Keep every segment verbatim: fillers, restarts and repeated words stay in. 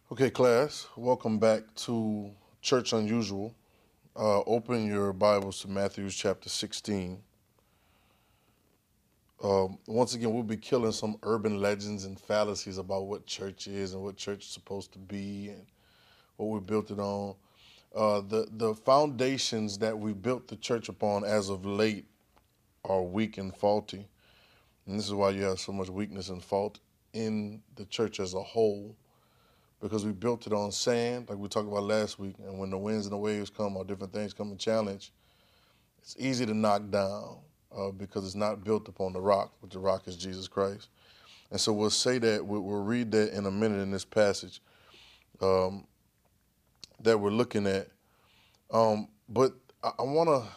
Okay, class, welcome back to Church Unusual. Uh, open your Bibles to Matthew chapter sixteen. Um, once again, we'll be killing some urban legends and fallacies about what church is and what church is supposed to be and what we built it on. Uh, the, the foundations that we built the church upon as of late are weak and faulty. And this is why you have so much weakness and fault in the church as a whole, because we built it on sand, like we talked about last week. And when the winds and the waves come or different things come and challenge, it's easy to knock down uh, because it's not built upon the rock, but the rock is Jesus Christ. And so we'll say that, we'll, we'll read that in a minute in this passage um, that we're looking at. Um, but I, I want to,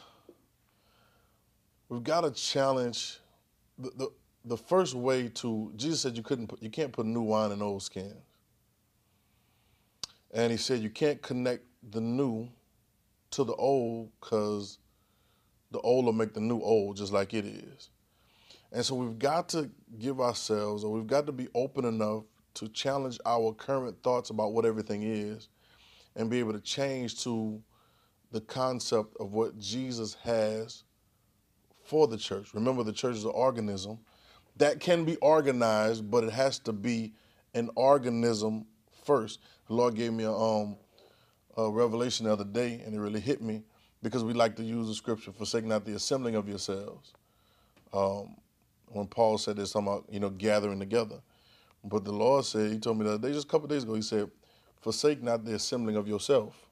we've got to challenge the, the the first way to, Jesus said you couldn't put, you can't put new wine in old skins. And he said you can't connect the new to the old because the old will make the new old just like it is. And so we've got to give ourselves, or we've got to be open enough to challenge our current thoughts about what everything is and be able to change to the concept of what Jesus has for the church. Remember, the church is an organism that can be organized, but it has to be an organism first. The Lord gave me a, um, a revelation the other day, and it really hit me because we like to use the scripture, forsake not the assembling of yourselves. Um, when Paul said this, talking about, you know, gathering together. But the Lord said, he told me the other day, just a couple of days ago, he said, forsake not the assembling of yourself.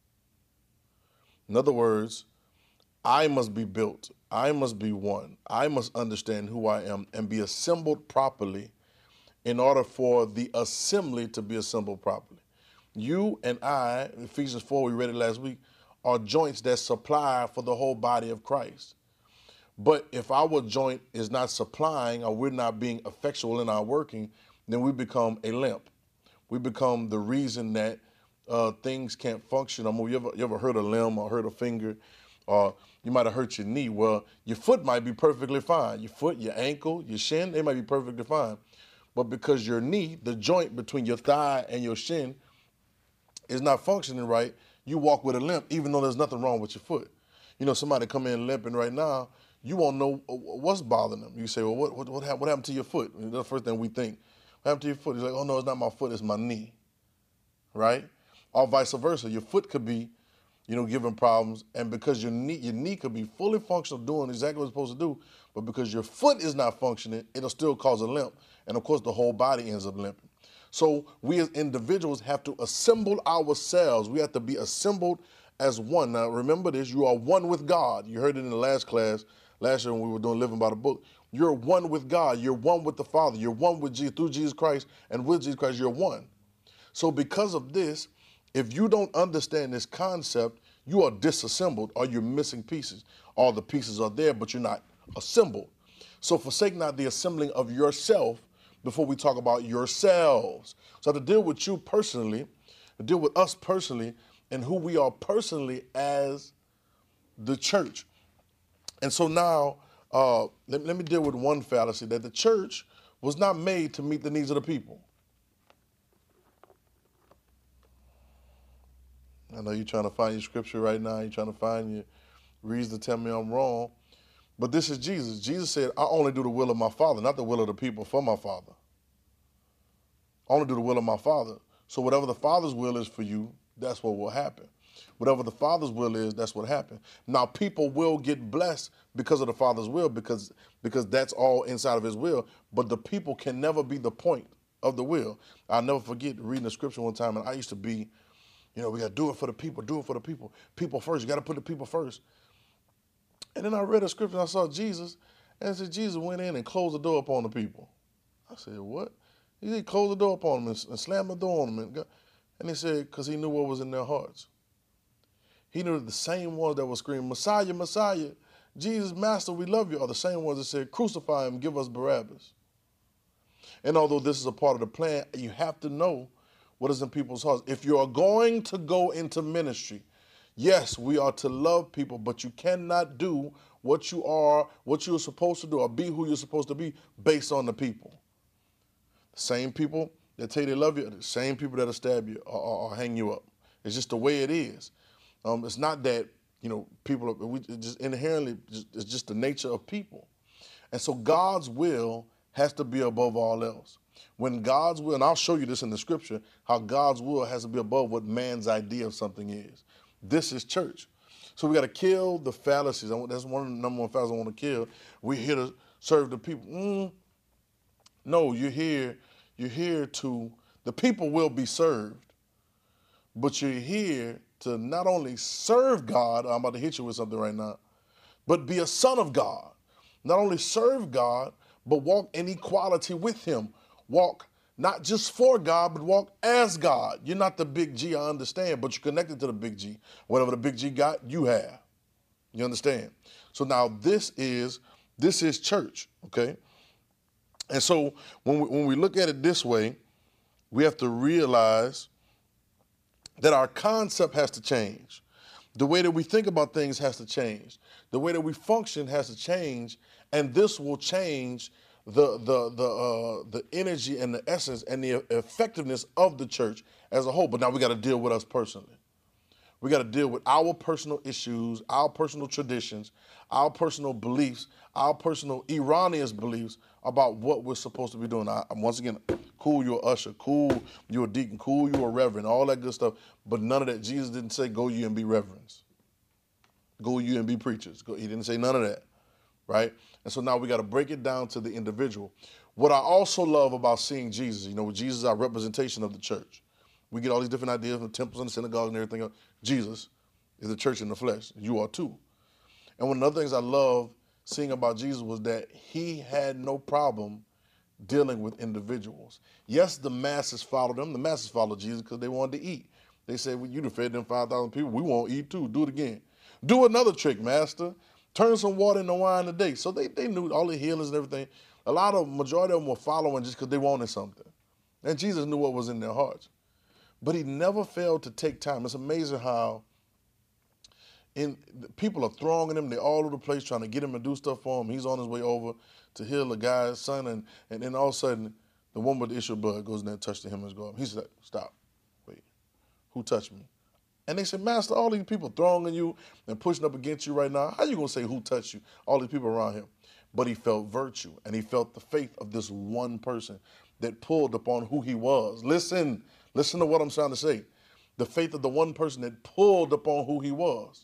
In other words, I must be built. I must be one. I must understand who I am and be assembled properly in order for the assembly to be assembled properly. You and I, Ephesians four, we read it last week, are joints that supply for the whole body of Christ. But if our joint is not supplying or we're not being effectual in our working, then we become a limp. We become the reason that uh, things can't function. I mean, you ever, you ever hurt a limb or hurt a finger, or you might have hurt your knee? Well, your foot might be perfectly fine. Your foot, your ankle, your shin, they might be perfectly fine. But because your knee, the joint between your thigh and your shin, is not functioning right, you walk with a limp, even though there's nothing wrong with your foot. You know, somebody come in limping right now, you won't know what's bothering them. You say, well, what what, what, happened, what happened to your foot? That's the first thing we think. What happened to your foot? He's like, oh, no, it's not my foot, it's my knee, right? Or vice versa. Your foot could be, you know, giving problems, and because your knee, your knee could be fully functional, doing exactly what it's supposed to do, but because your foot is not functioning, it'll still cause a limp, and of course the whole body ends up limping. So we as individuals have to assemble ourselves. We have to be assembled as one. Now remember this, you are one with God. You heard it in the last class, last year when we were doing Living by the Book. You're one with God. You're one with the Father. You're one with Jesus, through Jesus Christ, and with Jesus Christ, you're one. So because of this, if you don't understand this concept, you are disassembled or you're missing pieces. All the pieces are there, but you're not assembled. So forsake not the assembling of yourself before we talk about yourselves. So to deal with you personally, to deal with us personally, and who we are personally as the church. And so now, uh, let, let me deal with one fallacy, that the church was not made to meet the needs of the people. I know you're trying to find your scripture right now. You're trying to find your reason to tell me I'm wrong. But this is Jesus. Jesus said, I only do the will of my Father, not the will of the people for my Father. I only do the will of my Father. So whatever the Father's will is for you, that's what will happen. Whatever the Father's will is, that's what happens. Now, people will get blessed because of the Father's will, because, because that's all inside of his will. But the people can never be the point of the will. I'll never forget reading the scripture one time, and I used to be, you know, we got to do it for the people, do it for the people. People first, you got to put the people first. And then I read a scripture and I saw Jesus, and it said Jesus went in and closed the door upon the people. I said, what? He said, close the door upon them and, and slam the door on them. And, and he said, because he knew what was in their hearts. He knew that the same ones that were screaming, Messiah, Messiah, Jesus, Master, we love you, are the same ones that said, crucify him, give us Barabbas. And although this is a part of the plan, you have to know what is in people's hearts. If you are going to go into ministry, yes, we are to love people, but you cannot do what you are, what you're supposed to do, or be who you're supposed to be based on the people. The same people that tell you they love you are the same people that'll stab you or, or, or hang you up. It's just the way it is. Um, it's not that, you know, people are, we just inherently, it's just the nature of people. And so God's will has to be above all else. When God's will, and I'll show you this in the scripture, how God's will has to be above what man's idea of something is. This is church. So we got to kill the fallacies. That's one of the number one fallacies I want to kill. We're here to serve the people. Mm, no, you're here, you're here to, the people will be served, but you're here to not only serve God, I'm about to hit you with something right now, but be a son of God. Not only serve God, but walk in equality with him. Walk not just for God, but walk as God. You're not the big G, I understand, but you're connected to the big G. Whatever the big G got, you have. You understand? So now this is, this is church, okay? And so when we, when we look at it this way, we have to realize that our concept has to change. The way that we think about things has to change. The way that we function has to change, and this will change the the the uh, the energy and the essence and the effectiveness of the church as a whole. But now we got to deal with us personally. We got to deal with our personal issues, our personal traditions, our personal beliefs, our personal erroneous beliefs about what we're supposed to be doing. I, once again, cool, you're an usher, cool, you're a deacon, cool, you're a reverend, all that good stuff. But none of that. Jesus didn't say, go you and be reverends. Go you and be preachers. Go, he didn't say none of that, right? And so now we got to break it down to the individual. What I also love about seeing Jesus, you know, Jesus is our representation of the church. We get all these different ideas from the temples and the synagogues and everything else. Jesus is the church in the flesh. You are too. And one of the other things I love seeing about Jesus was that he had no problem dealing with individuals. Yes, the masses followed him. The masses followed Jesus because they wanted to eat. They said, well, you done fed them five thousand people. We won't eat too. Do it again. Do another trick, master. Turn some water into wine today. So they, they knew all the healings and everything. A lot of, majority of them were following just because they wanted something. And Jesus knew what was in their hearts. But he never failed to take time. It's amazing how in, people are thronging him. They're all over the place trying to get him to do stuff for him. He's on his way over to heal a guy's son. And, and then all of a sudden, the woman with the issue of blood goes in there and touches him and goes, he said, stop, wait, who touched me? And they said, Master, all these people thronging you and pushing up against you right now. How you going to say who touched you? All these people around him. But he felt virtue, and he felt the faith of this one person that pulled upon who he was. Listen, listen to what I'm trying to say. The faith of the one person that pulled upon who he was.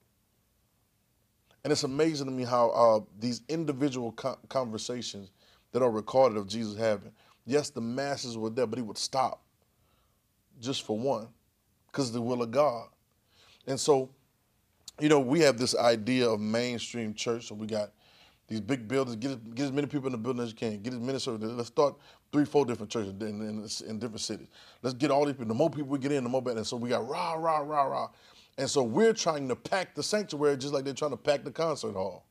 And it's amazing to me how uh, these individual co- conversations that are recorded of Jesus having, yes, the masses were there, but he would stop just for one because of the will of God. And so, you know, we have this idea of mainstream church. So we got these big buildings, get as, get as many people in the building as you can, get as many services. Let's start three, four different churches in, in, in different cities. Let's get all these people. The more people we get in, the more better. And so we got rah, rah, rah, rah. And so we're trying to pack the sanctuary just like they're trying to pack the concert hall.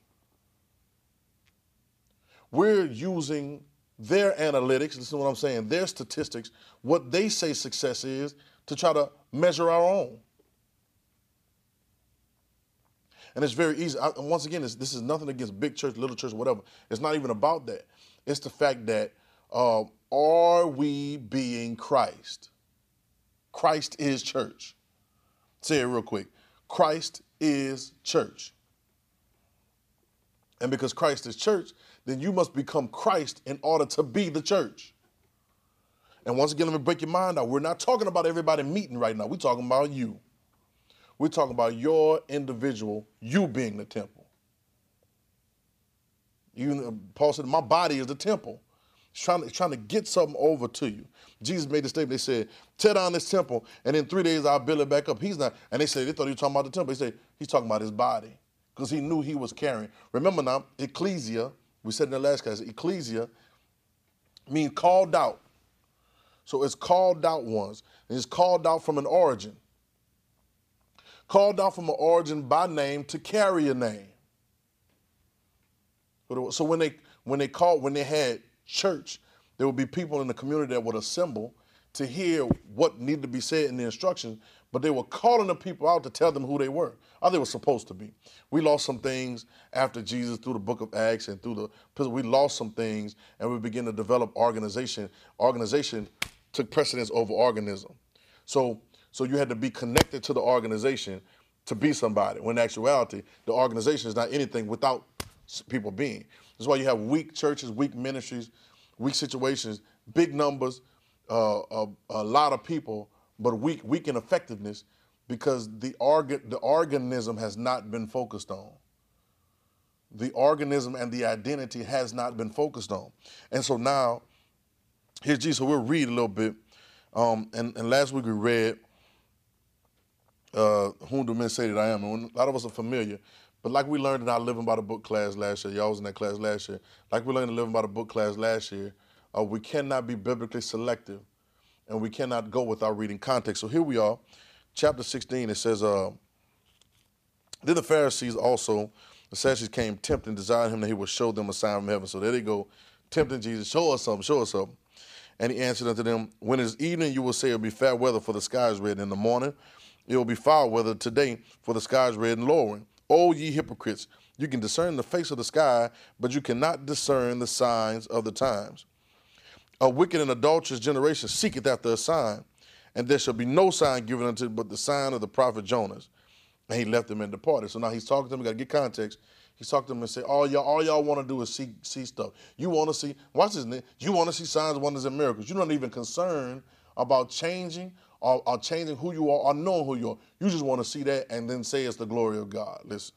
We're using their analytics, listen to what I'm saying, their statistics, what they say success is, to try to measure our own. And it's very easy. I, once again, this, this is nothing against big church, little church, whatever. It's not even about that. It's the fact that uh, are we being Christ? Christ is church. Say it real quick. Christ is church. And because Christ is church, then you must become Christ in order to be the church. And once again, let me break your mind out. We're not talking about everybody meeting right now. We're talking about you. We're talking about your individual, you being the temple. You, Paul said, my body is the temple. He's trying to, trying to get something over to you. Jesus made the statement, they said, tear down this temple, and in three days I'll build it back up. He's not, and they said, they thought he was talking about the temple. He said, he's talking about his body, because he knew he was carrying. Remember now, ecclesia, we said in the last class, ecclesia means called out. So it's called out ones, and it's called out from an origin. Called out from an origin by name to carry a name. So when they when they called, when they had church, there would be people in the community that would assemble to hear what needed to be said in the instructions, but they were calling the people out to tell them who they were, or they were supposed to be. We lost some things after Jesus through the book of Acts and through the, we lost some things, and we began to develop organization. Organization took precedence over organism. So, so you had to be connected to the organization to be somebody, when in actuality, the organization is not anything without people being. That's why you have weak churches, weak ministries, weak situations, big numbers, uh, a, a lot of people, but weak, weak in effectiveness, because the organ, the organism has not been focused on. The organism and the identity has not been focused on. And so now, here's Jesus. So we'll read a little bit. Um, and, and last week we read, uh, whom do men say that I am? And a lot of us are familiar. But like we learned in our Living by the Book class last year, y'all was in that class last year, like we learned in Living by the Book class last year, uh, we cannot be biblically selective, and we cannot go without reading context. So here we are, chapter sixteen, it says, uh, then the Pharisees also, the Sadducees came tempting, desiring him that he would show them a sign from heaven. So there they go, tempting Jesus, show us something, show us something. And he answered unto them, when it is evening, you will say it will be fair weather, for the sky is red. In the morning, it will be foul weather today, for the sky is red and lowering. O ye hypocrites, you can discern the face of the sky, but you cannot discern the signs of the times. A wicked and adulterous generation seeketh after a sign, and there shall be no sign given unto it but the sign of the prophet Jonas. And he left them and departed. So now he's talking to them, we gotta get context. He's talking to them and say, all y'all, all y'all want to do is see, see stuff. You want to see, watch this, you want to see signs, wonders, and miracles. You're not even concerned about changing or, or changing who you are or knowing who you are. You just want to see that and then say it's the glory of God. Listen.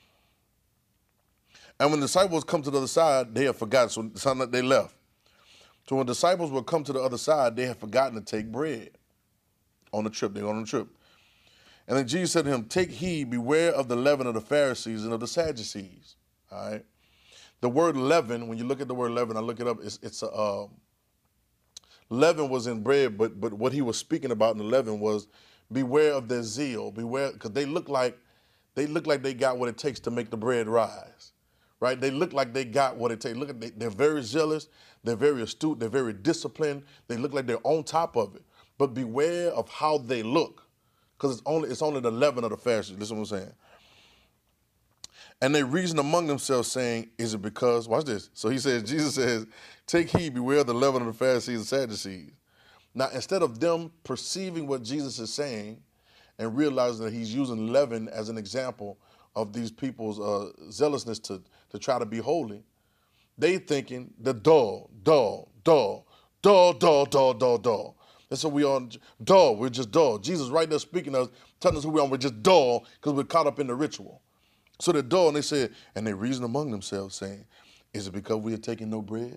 And when the disciples come to the other side, they have forgotten. So it's not that they left. So when disciples will come to the other side, they have forgotten to take bread on the trip. They're on the trip. And then Jesus said to him, take heed, beware of the leaven of the Pharisees and of the Sadducees. All right. The word leaven, when you look at the word leaven, I look it up, it's, it's a, uh, leaven was in bread, but but what he was speaking about in the leaven was beware of their zeal, beware, because they look like, they look like they got what it takes to make the bread rise. Right? They look like they got what it takes. Look at they, they're very zealous, they're very astute, they're very disciplined, they look like they're on top of it. But beware of how they look. Because it's only, it's only the leaven of the Pharisees. Listen what I'm saying. And they reasoned among themselves, saying, is it because, watch this. So he says, Jesus says, take heed, beware of the leaven of the Pharisees and Sadducees. Now, instead of them perceiving what Jesus is saying and realizing that he's using leaven as an example of these people's uh, zealousness to, to try to be holy, they thinking the dull, dull, dull, dull, dull, dull, dull, dull. That's what we are, dull, we're just dull. Jesus right there speaking to us, telling us who we are, we're just dull because we're caught up in the ritual. So they're dull, and they said, and they reasoned among themselves, saying, is it because we are taking no bread?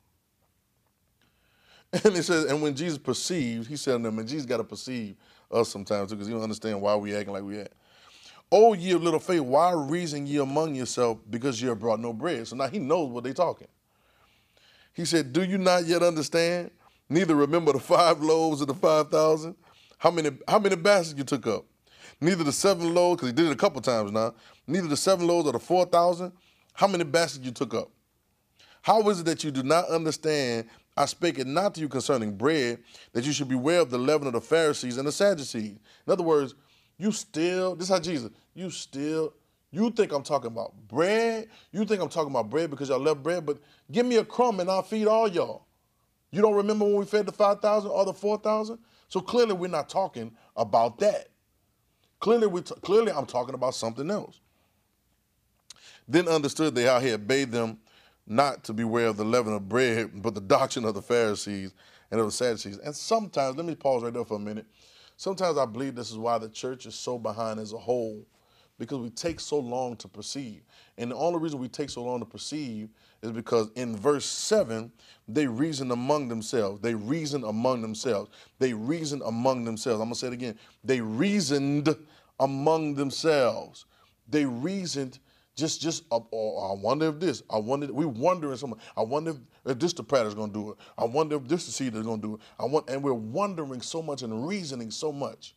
And it says, and when Jesus perceived, he said to them, and Jesus got to perceive us sometimes too, because he don't understand why we acting like we act. O ye of little faith, why reason ye among yourself because ye have brought no bread? So now he knows what they talking. He said, do you not yet understand? Neither remember the five loaves of the five thousand? How many, how many baskets you took up? Neither the seven loaves, because he did it a couple times now, neither the seven loaves or the four thousand? How many baskets you took up? How is it that you do not understand? I spake it not to you concerning bread, that you should beware of the leaven of the Pharisees and the Sadducees. In other words, you still, this is how Jesus, you still, you think I'm talking about bread? You think I'm talking about bread because y'all love bread? But give me a crumb and I'll feed all y'all. You don't remember when we fed the five thousand or the four thousand? So clearly we're not talking about that. Clearly, we t- clearly I'm talking about something else. Then understood they how he had bade them not to beware of the leaven of bread, but the doctrine of the Pharisees and of the Sadducees. And sometimes, let me pause right there for a minute. Sometimes I believe this is why the church is so behind as a whole, because we take so long to perceive. And the only reason we take so long to perceive is because in verse seven, they reason among themselves. They reason among themselves. They reason among themselves. I'm going to say it again. They reasoned among themselves. They reasoned just, just, uh, oh, I wonder if this, I wonder, we wondering something. I wonder if, if this the Pratt is going to do it. I wonder if this the seed is going to do it. I want, and we're wondering so much and reasoning so much.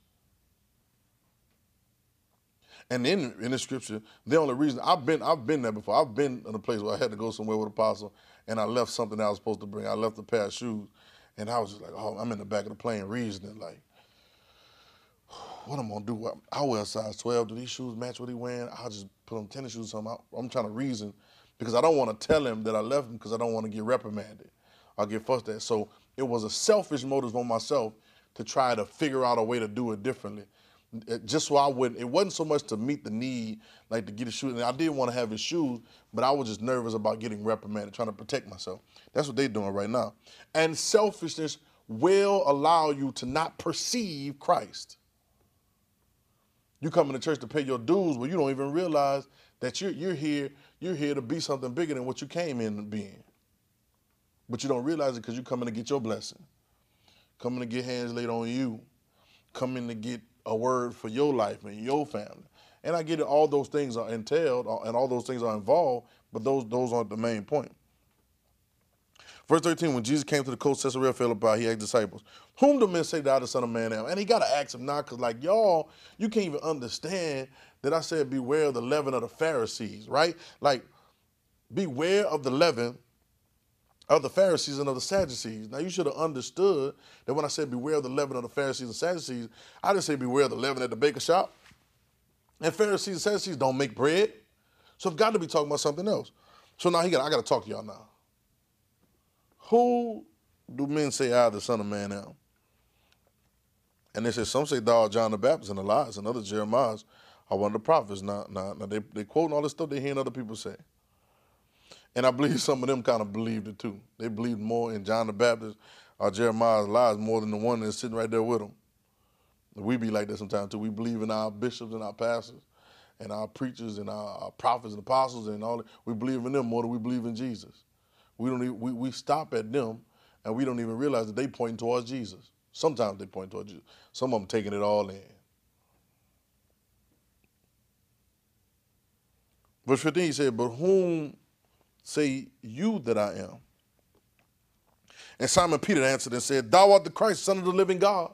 And in, in the scripture, the only reason, I've been I've been there before. I've been in a place where I had to go somewhere with an apostle, and I left something that I was supposed to bring. I left a pair of shoes, and I was just like, oh, I'm in the back of the plane reasoning, like, what I'm gonna do? I wear a size twelve. Do these shoes match what he wearing? I'll just put on tennis shoes or something. I'm trying to reason because I don't want to tell him that I left him because I don't want to get reprimanded. I'll get fussed at. So it was a selfish motive on myself to try to figure out a way to do it differently. Just so I wouldn't, it wasn't so much to meet the need, like to get his shoes. And I did want to have his shoes, but I was just nervous about getting reprimanded, trying to protect myself. That's what they're doing right now. And selfishness will allow you to not perceive Christ. You come into church to pay your dues, but you don't even realize that you're, you're here, you're here to be something bigger than what you came in being. But you don't realize it because you're coming to get your blessing, coming to get hands laid on you, coming to get a word for your life and your family. And I get it, all those things are entailed and all those things are involved, but those, those aren't the main point. Verse thirteen, when Jesus came to the coast of Caesarea Philippi, he asked disciples, whom do men say that I, the Son of Man, am? And he got to ask him now because, like, y'all, you can't even understand that I said beware of the leaven of the Pharisees, right? Like, beware of the leaven of the Pharisees and of the Sadducees. Now, you should have understood that when I said beware of the leaven of the Pharisees and Sadducees, I didn't say beware of the leaven at the baker shop. And Pharisees and Sadducees don't make bread. So I've got to be talking about something else. So now he got, I got to talk to y'all now. Who do men say I, the Son of Man, am? And they say, some say thou art John the Baptist and Elias, and others Jeremiah are one of the prophets. Now, now, now they, they quoting all this stuff they hearing other people say. And I believe some of them kind of believed it too. They believed more in John the Baptist or Jeremiah's lies more than the one that's sitting right there with them. We be like that sometimes too. We believe in our bishops and our pastors and our preachers and our, our prophets and apostles and all that. We believe in them more than we believe in Jesus. We don't even, we, we stop at them and we don't even realize that they pointing towards Jesus. Sometimes they point towards Jesus. Some of them taking it all in. Verse fifteen, he said, but whom say you that I am? And Simon Peter answered and said, thou art the Christ, Son of the living God.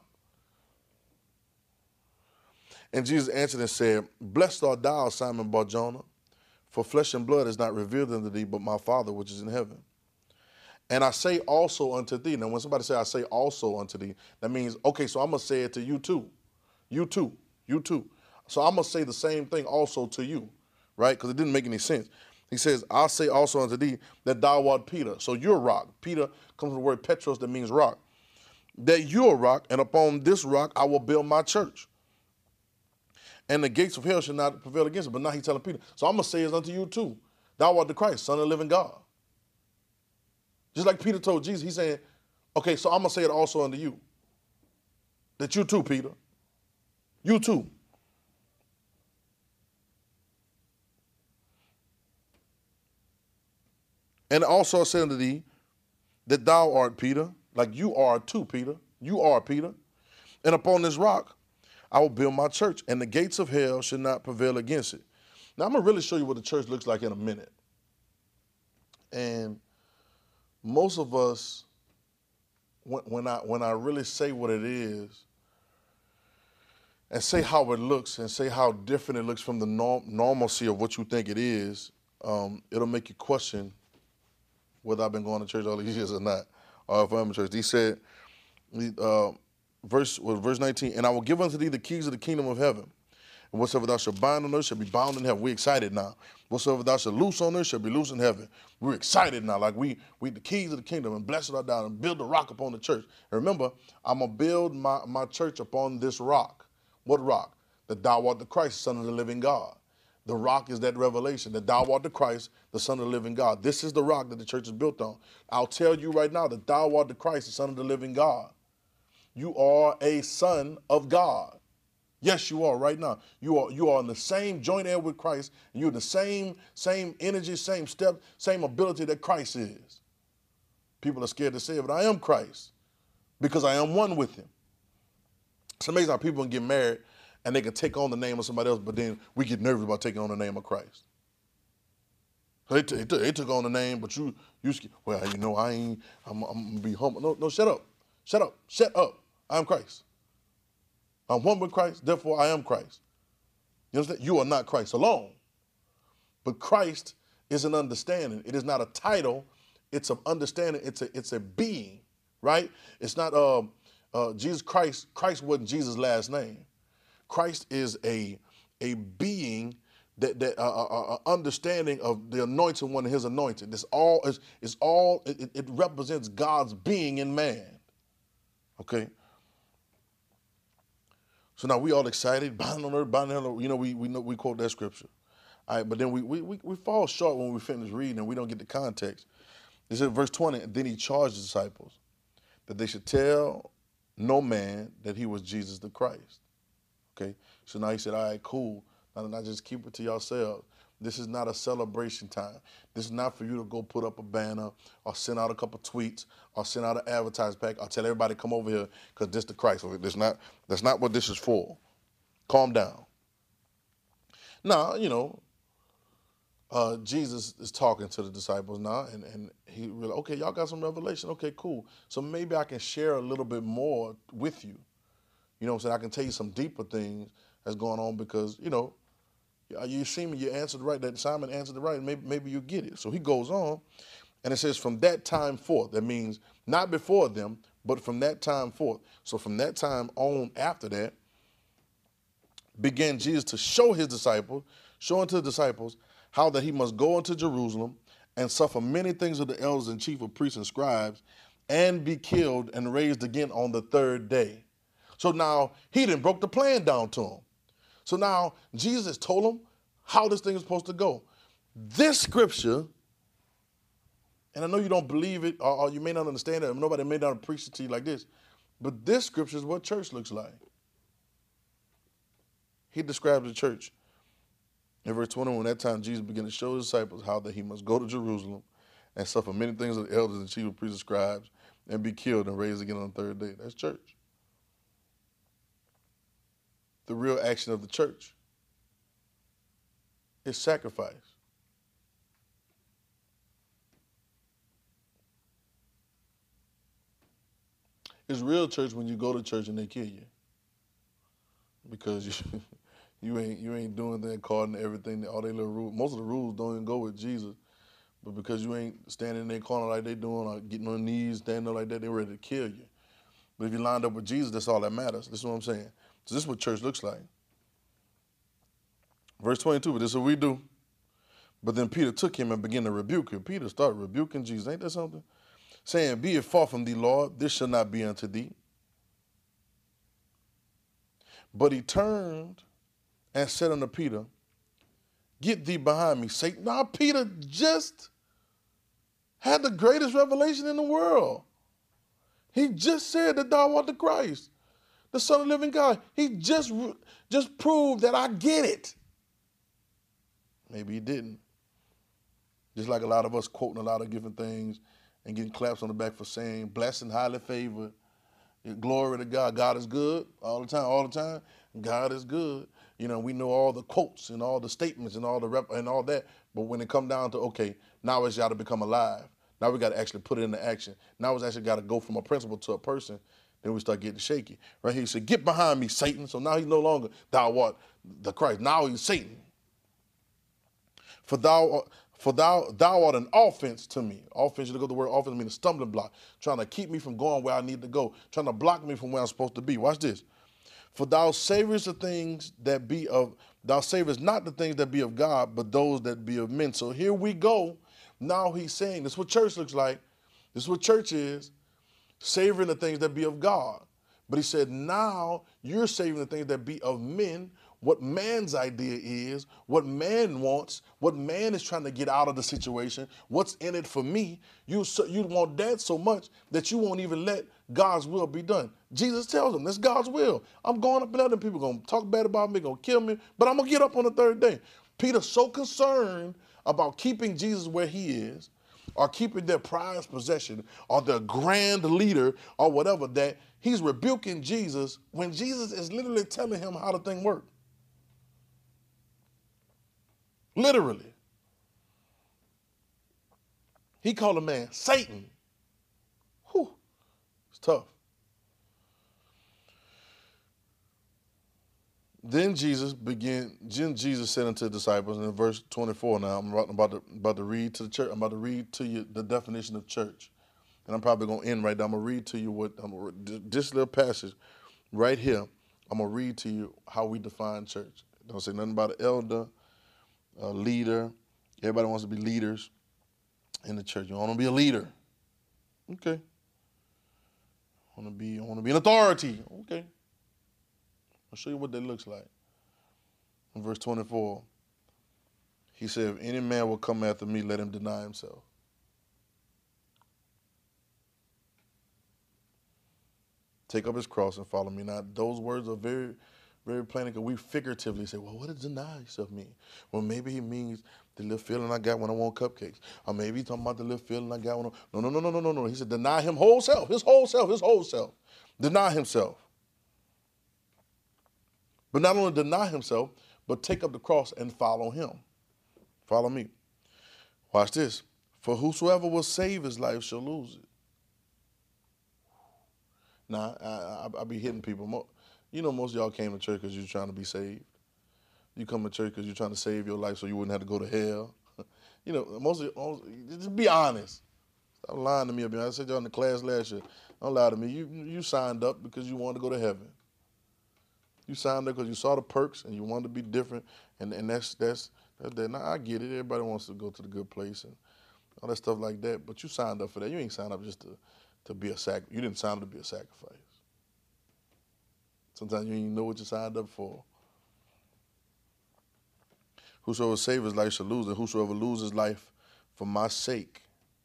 And Jesus answered and said, blessed art thou, Simon Bar-Jonah, for flesh and blood is not revealed unto thee, but my Father which is in heaven. And I say also unto thee. Now, when somebody say I say also unto thee, that means, okay, so I'm going to say it to you too. You too. You too. So I'm going to say the same thing also to you, right? Because it didn't make any sense. He says, I'll say also unto thee that thou art Peter. So you're rock. Peter comes from the word Petros that means rock. That you're a rock, and upon this rock I will build my church. And the gates of hell shall not prevail against it. But now he's telling Peter, so I'm going to say it unto you too. Thou art the Christ, Son of the living God. Just like Peter told Jesus, he's saying, okay, so I'm going to say it also unto you. That you too, Peter. You too. And also I say unto thee that thou art Peter, like you are too, Peter. You are Peter. And upon this rock I will build my church, and the gates of hell should not prevail against it. Now I'm going to really show you what the church looks like in a minute. And most of us, when, when I when I really say what it is, and say how it looks, and say how different it looks from the norm, normalcy of what you think it is, um, it'll make you question whether I've been going to church all these years or not, or if I'm in church. He said, uh, verse well, verse nineteen, and I will give unto thee the keys of the kingdom of heaven. And whatsoever thou shalt bind on earth shall be bound in heaven. We're excited now. Whatsoever thou shalt loose on earth shall be loose in heaven. We're excited now. Like we, we the keys of the kingdom, and blessed art thou, and build a rock upon the church. And remember, I'm going to build my, my church upon this rock. What rock? That thou art the Christ, Son of the living God. The rock is that revelation, that thou art the Christ, the Son of the living God. This is the rock that the church is built on. I'll tell you right now that thou art the Christ, the Son of the living God. You are a son of God. Yes, you are right now. You are you are in the same joint heir with Christ, and you're in the same, same energy, same step, same ability that Christ is. People are scared to say it, but I am Christ because I am one with him. It's amazing how people can get married and they can take on the name of somebody else, but then we get nervous about taking on the name of Christ. They, t- they, t- they took on the name, but you, you, well, you know, I ain't, I'm, I'm going to be humble. No, no, shut up. Shut up. Shut up. I am Christ. I'm one with Christ, therefore I am Christ. You understand? You are not Christ alone. But Christ is an understanding. It is not a title. It's an understanding. It's a, it's a being, right? It's not uh, uh, Jesus Christ. Christ wasn't Jesus' last name. Christ is a, a being that, that uh, uh, uh, understanding of the anointed one and his anointed. This all is, is all, it, it represents God's being in man. Okay? So now we all excited, bound on earth, bound on earth. You know, we we know we quote that scripture. All right, but then we we we, we fall short when we finish reading and we don't get the context. It says verse twenty, and then he charged the disciples that they should tell no man that he was Jesus the Christ. Okay? So now he said, all right, cool. Now, now just keep it to yourselves. This is not a celebration time. This is not for you to go put up a banner or send out a couple tweets or send out an advertising pack or tell everybody come over here because this is the Christ. That's not, that's not what this is for. Calm down. Now, you know, uh, Jesus is talking to the disciples now, and, and he really, okay, y'all got some revelation. Okay, cool. So maybe I can share a little bit more with you. You know what I'm saying? I can tell you some deeper things that's going on because, you know, you see me, you answered right, that Simon answered it right, and maybe, maybe you get it. So he goes on, and it says, from that time forth, that means not before them, but from that time forth. So from that time on after that, began Jesus to show his disciples, showing to the disciples how that he must go into Jerusalem and suffer many things of the elders and chief of priests and scribes and be killed and raised again on the third day. So now he done broke the plan down to him. So now Jesus told him how this thing is supposed to go. This scripture, and I know you don't believe it, or, or you may not understand it, nobody may not preach it to you like this, but this scripture is what church looks like. He describes the church. In verse twenty-one, that time Jesus began to show his disciples how that he must go to Jerusalem and suffer many things of the elders and chief of priests and scribes and be killed and raised again on the third day. That's church. The real action of the church is sacrifice. It's real church when you go to church and they kill you. Because you, you ain't you ain't doing that according to everything, all they little rules. Most of the rules don't even go with Jesus. But because you ain't standing in their corner like they doing, or getting on their knees, standing up like that, they ready to kill you. But if you lined up with Jesus, that's all that matters. This is what I'm saying. So this is what church looks like. Verse twenty-two, but this is what we do. But then Peter took him and began to rebuke him. Peter started rebuking Jesus. Ain't that something? Saying, be it far from thee, Lord, this shall not be unto thee. But he turned and said unto Peter, get thee behind me, Satan. Now Peter just had the greatest revelation in the world. He just said that thou art the Christ, the Son of the living God. He just, just proved that I get it. Maybe he didn't. Just like a lot of us quoting a lot of different things and getting claps on the back for saying, blessed and highly favored, glory to God. God is good all the time, all the time. God is good. You know, we know all the quotes and all the statements and all the rep and all that. But when it come down to, okay, now it's got to become alive. Now we got to actually put it into action. Now it's actually got to go from a principle to a person. Then we start getting shaky. Right here he said, get behind me, Satan. So now he's no longer thou art the Christ. Now he's Satan. For thou, for thou, thou art an offense to me. Offense, you look at the word offense, means a stumbling block, trying to keep me from going where I need to go, trying to block me from where I'm supposed to be. Watch this. For thou savorest the things that be of, thou savorest not the things that be of God, but those that be of men. So here we go. Now he's saying, this is what church looks like. This is what church is, savoring the things that be of God. But he said, now you're savoring the things that be of men, what man's idea is, what man wants, what man is trying to get out of the situation, what's in it for me. You, so, you want that so much that you won't even let God's will be done. Jesus tells them, that's God's will. I'm going up and other people going to talk bad about me, going to kill me, but I'm going to get up on the third day. Peter's so concerned about keeping Jesus where he is, or keeping their prized possession, or their grand leader, or whatever, that he's rebuking Jesus when Jesus is literally telling him how the thing works. Literally. He called a man Satan. Whew, it's tough. Then Jesus began, then Jesus said unto the disciples, in verse twenty-four now, I'm about to, about to read to the church, I'm about to read to you the definition of church. And I'm probably going to end right there. I'm going to read to you what, I'm gonna, this little passage right here I'm going to read to you how we define church. Don't say nothing about an elder, a leader. Everybody wants to be leaders in the church. You want to be a leader. Okay. I want to be, I want to be an authority. Okay. I'll show you what that looks like. In verse twenty-four, he said, if any man will come after me, let him deny himself. Take up his cross and follow me. Now, those words are very, very plain because we figuratively say, well, what does deny yourself mean? Well, maybe he means the little feeling I got when I want cupcakes. Or maybe he's talking about the little feeling I got when I... No, no, no, no, no, no, no. He said, deny him whole self, his whole self, his whole self. Deny himself. But not only deny himself, but take up the cross and follow him. Follow me. Watch this. For whosoever will save his life shall lose it. Now, I, I, I be hitting people. You know, most of y'all came to church because you're trying to be saved. You come to church because you're trying to save your life so you wouldn't have to go to hell. You know, most of you, just be honest. Stop lying to me. I said y'all in the class last year. Don't lie to me. You, you signed up because you wanted to go to heaven. You signed up because you saw the perks and you wanted to be different. And, and that's, that's, that's that. Now, I get it. Everybody wants to go to the good place and all that stuff like that. But you signed up for that. You ain't signed up just to... to be a sac. You didn't sign up to be a sacrifice. Sometimes you don't even know what you signed up for. Whosoever save his life shall lose it. Whosoever loses life for my sake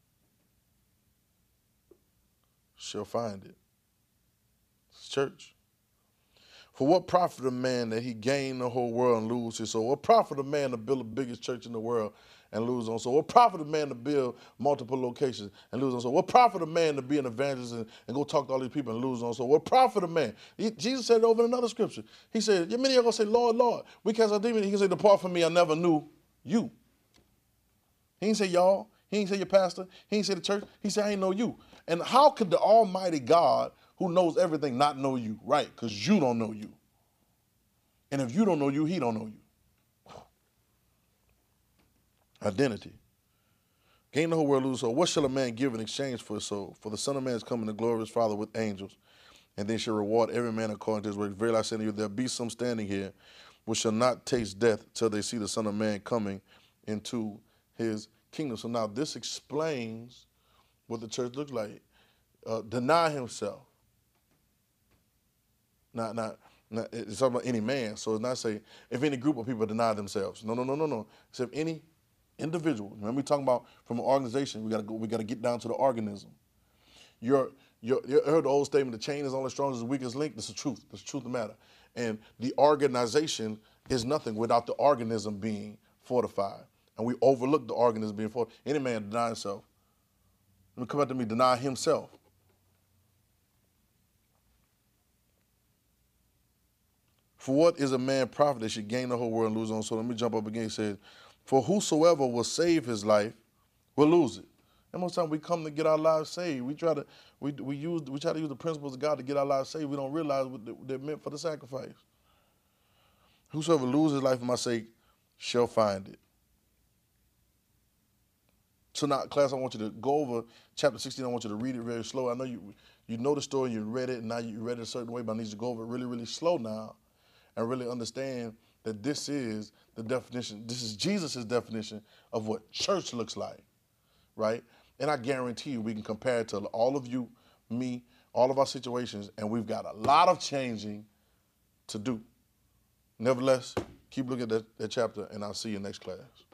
shall find it. It's church. For what profit a man that he gain the whole world and lose his soul? What profit a man to build the biggest church in the world and lose on soul? What profit a man to build multiple locations and lose on soul? What profit a man to be an evangelist and, and go talk to all these people and lose on soul? What profit a man? He, Jesus said it over in another scripture. He said, yeah, many are going to say, Lord, Lord, we cast out demons. He can say, depart from me, I never knew you. He didn't say y'all. He didn't say your pastor. He didn't say the church. He said, I ain't know you. And how could the almighty God who knows everything not know you? Right, because you don't know you. And if you don't know you, he don't know you. Identity. Gain the whole world, lose soul. What shall a man give in exchange for his soul? For the Son of Man is coming to glory of his Father with angels, and then shall reward every man according to his work. Verily I say to you, there be some standing here which shall not taste death till they see the Son of Man coming into his kingdom. So now this explains what the church looks like. Uh, deny himself. Not, not, not, it's talking about any man. So it's not saying if any group of people deny themselves. No, no, no, no, no. It's if any individual. Remember we talking about from an organization, we gotta go, we gotta get down to the organism. Your, your, you heard the old statement, the chain is only strong as the weakest link. That's the truth. That's the truth of the matter. And the organization is nothing without the organism being fortified. And we overlook the organism being fortified. Any man deny himself. Let me come back to me, deny himself. For what is a man profit that should gain the whole world and lose his own soul? Let me jump up again. He said, for whosoever will save his life will lose it. And most time we come to get our lives saved. We try to we we use we try to use the principles of God to get our lives saved. We don't realize what they're meant for the sacrifice. Whosoever loses his life for my sake shall find it. So now, class, I want you to go over chapter sixteen. I want you to read it very slow. I know you you know the story, you read it, and now you read it a certain way, but I need you to go over it really, really slow now and really understand that this is the definition, this is Jesus' definition of what church looks like, right? And I guarantee you we can compare it to all of you, me, all of our situations, and we've got a lot of changing to do. Nevertheless, keep looking at that, that chapter, and I'll see you next class.